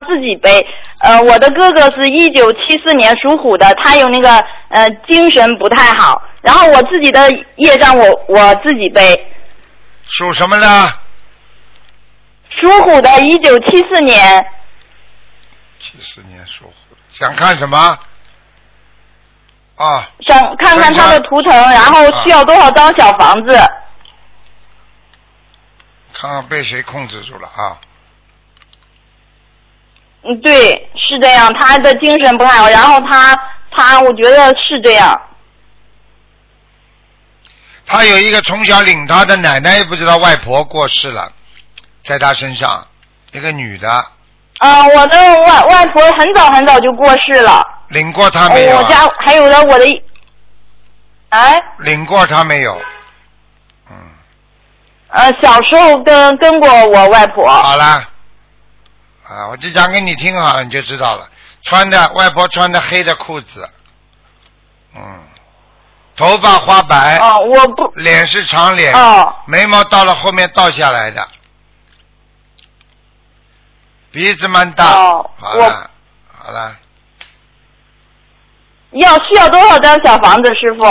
自己背。我的哥哥是1974年属虎的，他有那个精神不太好，然后我自己的业障我自己背。 属什么的？ 属虎的，1974年。 74年属虎的，想看什么？啊。 想看看他的图腾，然后需要多少张小房子？ 看看被谁控制住了啊？ 对，是这样，他的精神不太好，然后他我觉得是这样。 他有一个从小领他的奶奶，也不知道外婆过世了，在他身上，一个女的。 我的外婆很早很早就过世了。 领过他没有？ 我家还有的我的， 领过他没有？ 小时候跟过我外婆。 好了，我就讲给你听好了，你就知道了。外婆穿的黑的裤子，头发花白， 我不， 脸是长脸，眉毛到了后面倒下来的，鼻子蛮大，好了。 需要多少张小房子，师傅？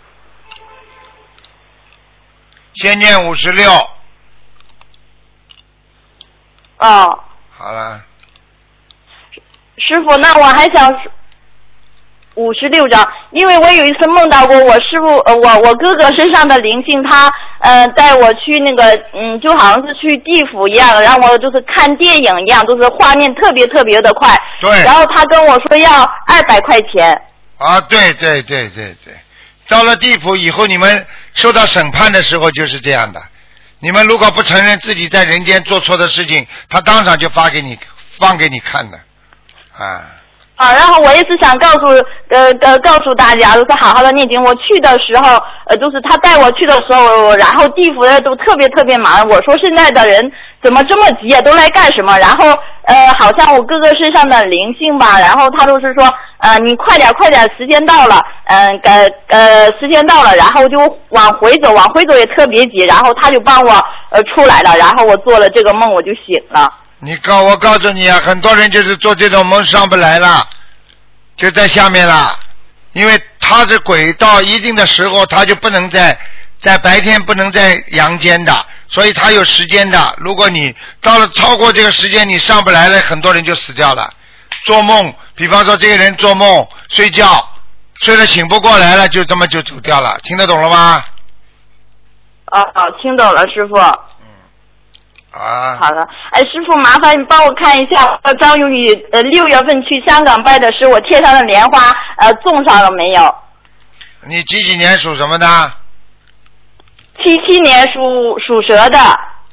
先念56。好了。 师傅，那我还想56张，因为我有一次梦到过我师傅，我哥哥身上的灵性，他带我去那个就好像是去地府一样，让我就是看电影一样，就是画面特别特别的快。 对。 然后他跟我说要200块钱。 对，到了地府以后，你们受到审判的时候就是这样的。你们如果不承认自己在人间做错的事情，他当场就放给你看的。 然后我也是想告诉大家，就是好好的念经。我去的时候，就是他带我去的时候，然后地府的都特别特别忙。我说现在的人怎么这么急啊？都来干什么？然后好像我哥哥身上的灵性吧，然后他都是说你快点，时间到了，时间到了，然后就往回走也特别急，然后他就帮我出来了，然后我做了这个梦，我就醒了。 我告诉你啊，很多人就是做这种梦上不来了，就在下面了，因为他是鬼，到一定的时候他就不能在白天不能在阳间的，所以他有时间的。如果你到了超过这个时间你上不来了，很多人就死掉了。做梦，比方说这个人做梦睡觉睡了醒不过来了，就这么就走掉了，听得懂了吗？ 听懂了，师傅。好的，师傅，麻烦你帮我看一下，张永宇6月份去香港拜的时候，我贴上的莲花种上了没有？ 你几年属什么的 ？77年属蛇的。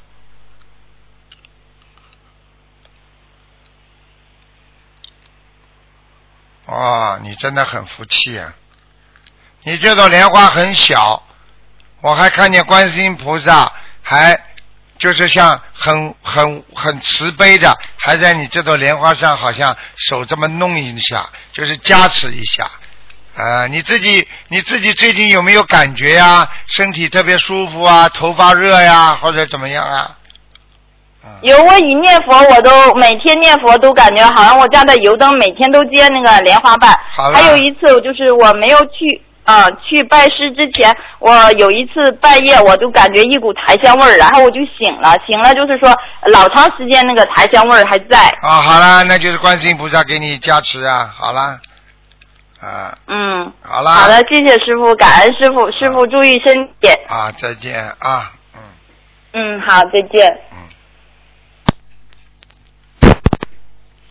你真的很福气啊！你这朵莲花很小，我还看见观世音菩萨还就是像很慈悲的，还在你这朵莲花上好像手这么弄一下，就是加持一下。你自己最近有没有感觉呀？身体特别舒服啊，头发热呀，或者怎么样啊？ 有，我一念佛，我都每天念佛都感觉好像我家的油灯每天都接那个莲花瓣。还有一次就是我没有去拜师之前，我有一次半夜我就感觉一股檀香味儿，然后我就醒了就是说老长时间那个檀香味儿还在。 好了，那就是观世音菩萨给你加持啊，好了。好了。 好的，谢谢师傅，感恩师傅，师傅注意身体。 再见啊。 好，再见。